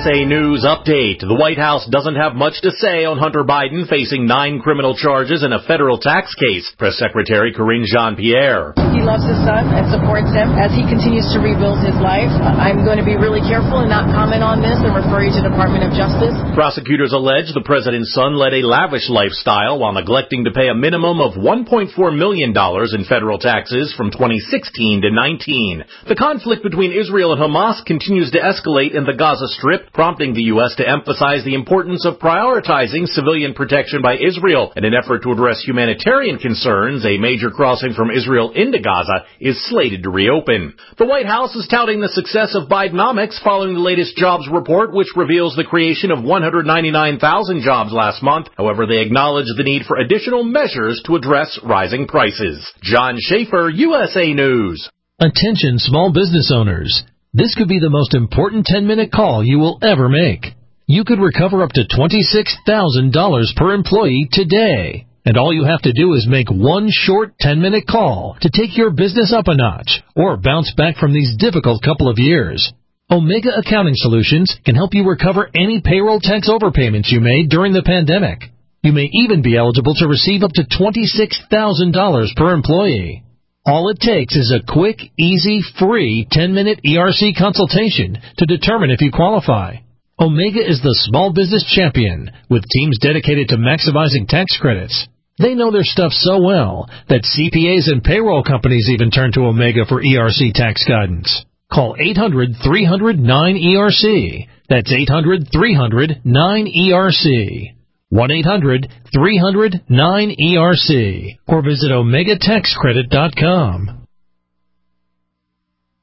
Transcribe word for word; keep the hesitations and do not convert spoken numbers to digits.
S A News Update. The White House doesn't have much to say on Hunter Biden facing nine criminal charges in a federal tax case. Press Secretary Karine Jean-Pierre. He loves his son and supports him as he continues to rebuild his life. I'm going to be really careful and not comment on this and refer you to the Department of Justice. Prosecutors allege the president's son led a lavish lifestyle while neglecting to pay a minimum of one point four million dollars in federal taxes from twenty sixteen to nineteen. The conflict between Israel and Hamas continues to escalate in the Gaza Strip, prompting the U S to emphasize the importance of prioritizing civilian protection by Israel. In an effort to address humanitarian concerns, a major crossing from Israel into Gaza is slated to reopen. The White House is touting the success of Bidenomics following the latest jobs report, which reveals the creation of one hundred ninety-nine thousand jobs last month. However, they acknowledge the need for additional measures to address rising prices. John Schaefer, U S A News. Attention small business owners. This could be the most important ten-minute call you will ever make. You could recover up to twenty-six thousand dollars per employee today. And all you have to do is make one short ten-minute call to take your business up a notch or bounce back from these difficult couple of years. Omega Accounting Solutions can help you recover any payroll tax overpayments you made during the pandemic. You may even be eligible to receive up to twenty-six thousand dollars per employee. All it takes is a quick, easy, free ten-minute E R C consultation to determine if you qualify. Omega is the small business champion with teams dedicated to maximizing tax credits. They know their stuff so well that C P As and payroll companies even turn to Omega for E R C tax guidance. Call eight hundred, three hundred, nine E R C. That's eight hundred, three hundred, nine E R C. one eight hundred, three hundred, nine E R C. Or visit omega tax credit dot com.